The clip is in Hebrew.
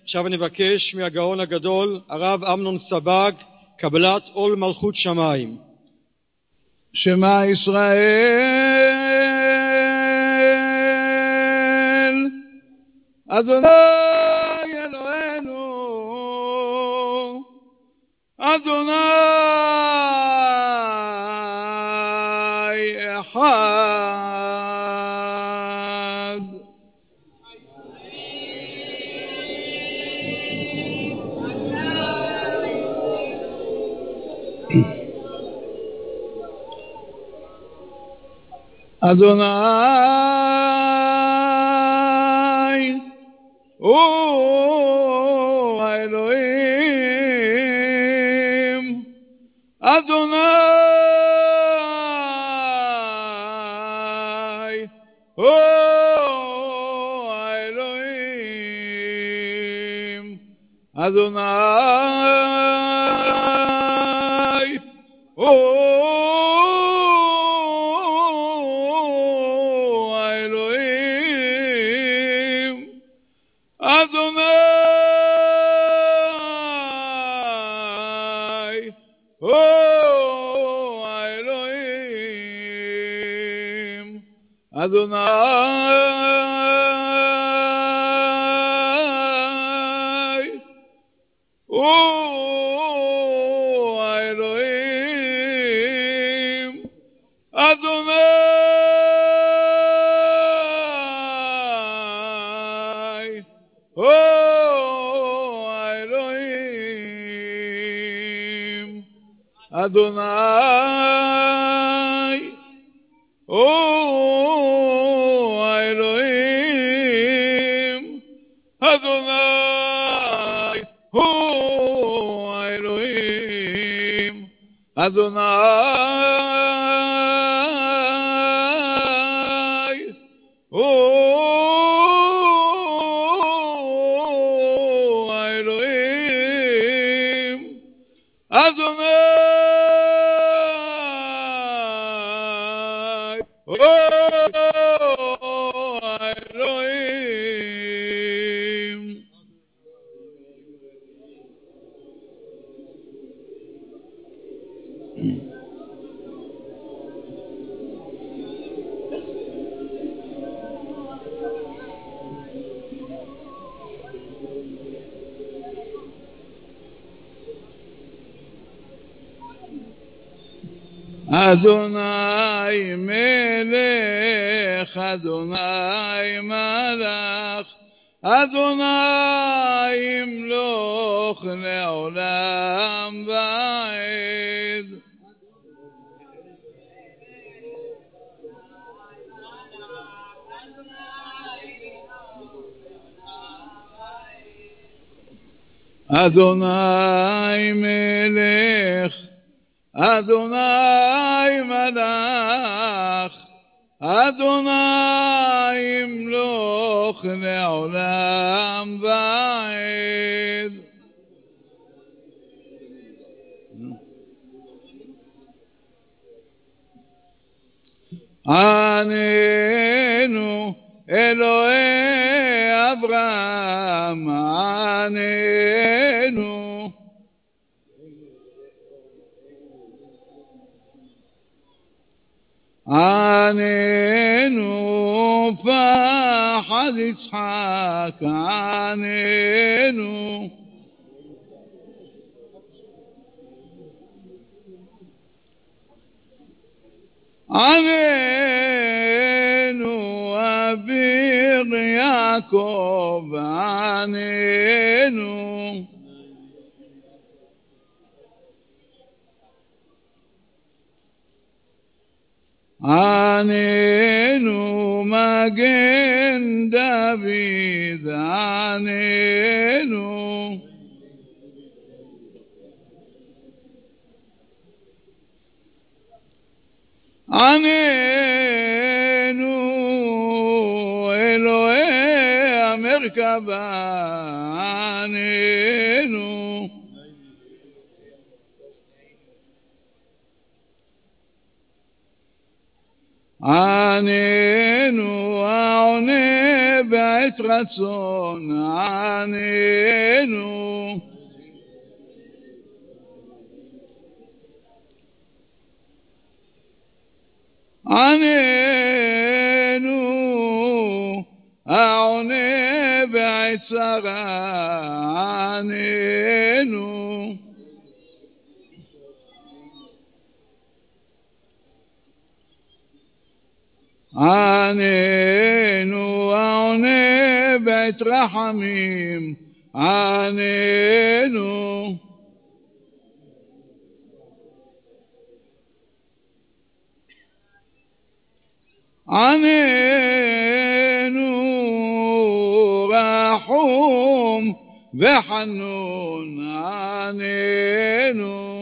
עכשיו אני מבקש מהגאון הגדול, הרב אמנון סבג, קבלת עול מלכות שמיים. שמע ישראל, אדוני אלוהינו, אדוני אחד. אדוני הוא האלוהים, אדוני הוא האלוהים, אדוני הוא אדוני הוא האלוהים, אדוני הוא האלוהים, אדוני הוא האלוהים, אדוני הוא האלוהים, אדוני הוא האלוהים, אדוני אדוני מלך, אדוני מלך, אדוני ימלוך לעולם ועד. אדוני מלך, אדוני מלך, אדוני ימלוך לעולם ועד. עננו אלוהי אברהם, עננו עננו פחד יצחק, עננו עננו אביר יעקב, עננו עננו מגן דוד, עננו עננו אלוהי המרכבה, עננו עננו העונה בעת רצון, עננו עונה בעת צרה, עננו. עננו העונה בעת רחמים, עננו. עננו רחום וחנון, עננו.